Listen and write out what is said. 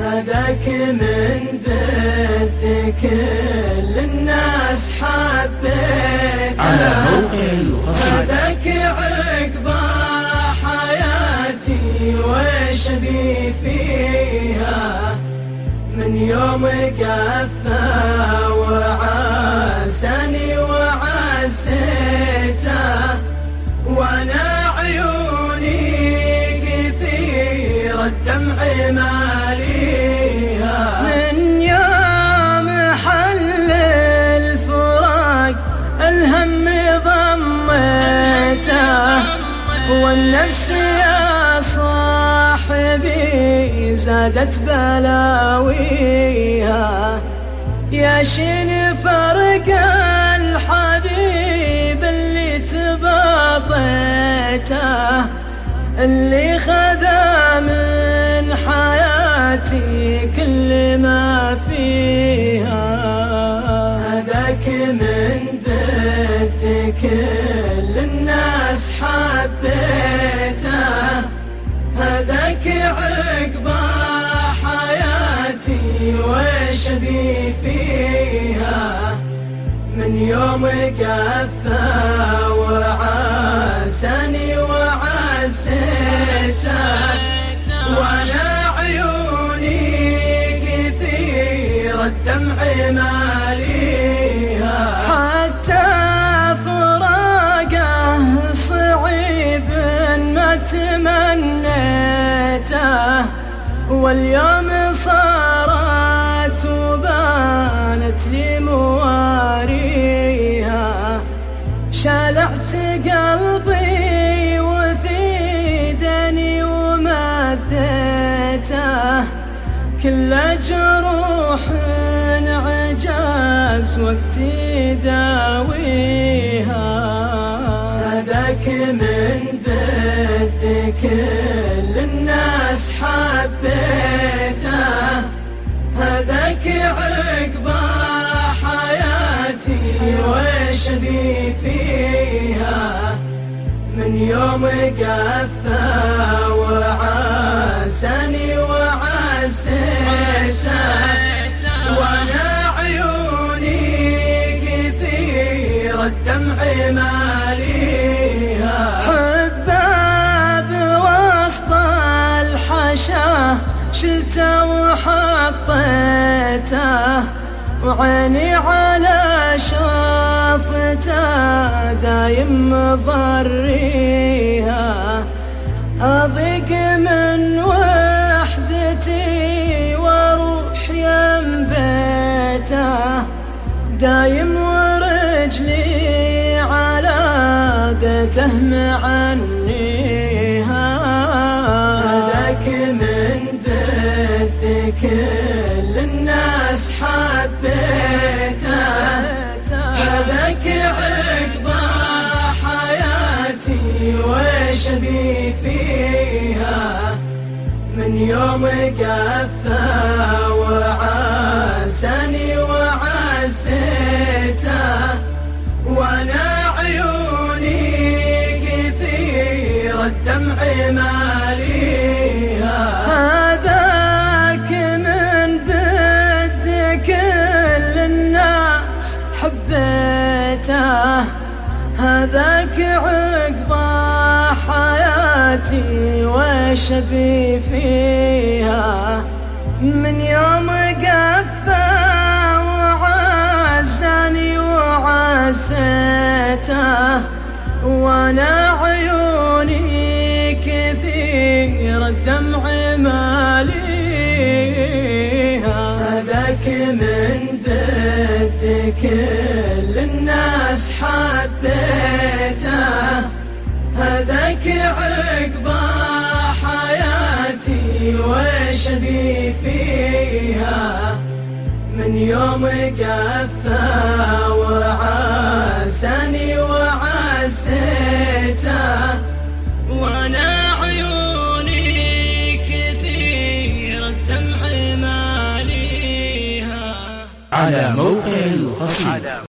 هذاك من بنت كل الناس حبيته، على موقع القصيدة. هذاك عقبى حياتي وش بي فيها، من يوم قفا وعاساني وعسيته، وانا عيوني كثير الدمع ماليها، من يوم حل الفراق الهم ضميته، والنفس يا صاحبي زادت بلاويها، يا شين فرق الحبيب اللي تباطيته، اللي خذا من حياتي كل ما فيها، هذاك من بنت كل الناس حبيته، هذاك عقبى حياتي وش بي فيها، من يوم قفا وعاساني وعسيته، وانا عيوني كثير الدمع ماليها، حتى فراقه صعيب ما تمنيته، واليوم صارت وبانت لي مواريها، شالعت قلبي وفي دني ومديته، كل جروح عجاز وقتي داويها، هذاك من بنت كل الناس حبيته، هذاك عقبى حياتي وش بي فيها، من يوم قفا وعاساني وعسيته، وانا عيوني كثير الدمع ماليها، حباب وسط الحشا شلته وحطيته، وعيني على شافته دايم مضريها، أضيق من وحدتي واروح يم بيته، دايم ورجلي على بيته معنيها، هذاك من بنت كل الناس حبيته، هذاك عقبى حياتي وش بي فيها، من يوم قفا وعاساني وعسيته، وانا عيوني كثير الدمع ماليها، هذاك من بد كل الناس حبيته، هذاك عقبى حياتي وش بي فيها، من يوم قفا وعزاني وعسيته، وانا عيوني كثير الدمع ماليها، هذاك من بنت كل الناس حبيته، هذاك عقبى حياتي وش بي فيها، من يوم قفا وعاساني وعسيته، وانا عيوني كثير الدمع ماليها، على موقع القصيدة.